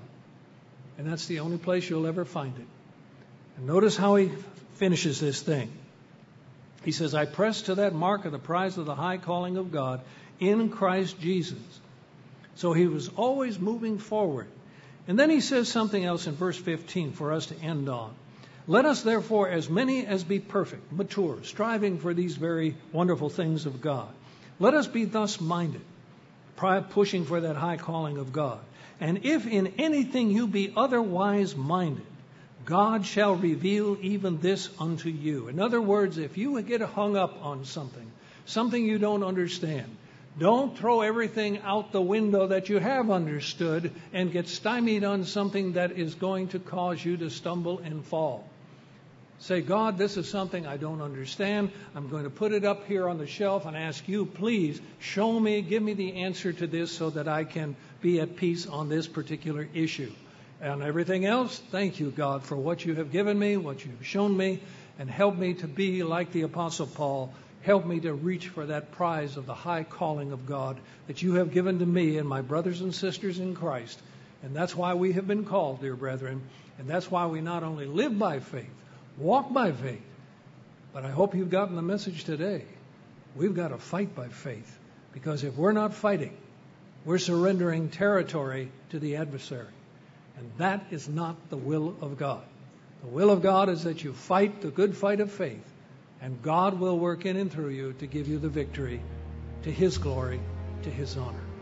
And that's the only place you'll ever find it. And notice how he finishes this thing. He says, I press to that mark of the prize of the high calling of God in Christ Jesus. So he was always moving forward. And then he says something else in verse fifteen for us to end on. Let us therefore, as many as be perfect, mature, striving for these very wonderful things of God. Let us be thus minded, pushing for that high calling of God. And if in anything you be otherwise minded, God shall reveal even this unto you. In other words, if you get hung up on something, something you don't understand, don't throw everything out the window that you have understood and get stymied on something that is going to cause you to stumble and fall. Say, God, this is something I don't understand. I'm going to put it up here on the shelf and ask you, please show me, give me the answer to this so that I can be at peace on this particular issue. And everything else, thank you, God, for what you have given me, what you've shown me, and help me to be like the Apostle Paul. Help me to reach for that prize of the high calling of God that you have given to me and my brothers and sisters in Christ. And that's why we have been called, dear brethren. And that's why we not only live by faith, walk by faith, but I hope you've gotten the message today. We've got to fight by faith. Because if we're not fighting, we're surrendering territory to the adversary. And that is not the will of God. The will of God is that you fight the good fight of faith. And God will work in and through you to give you the victory, to His glory, to His honor.